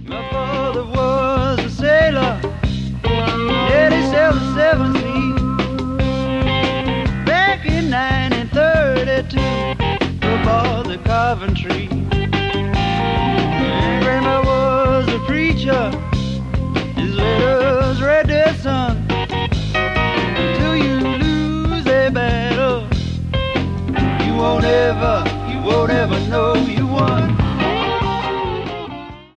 My father was a sailor, nearly sailed the seven seas. Back in 1932, aboard the Coventry.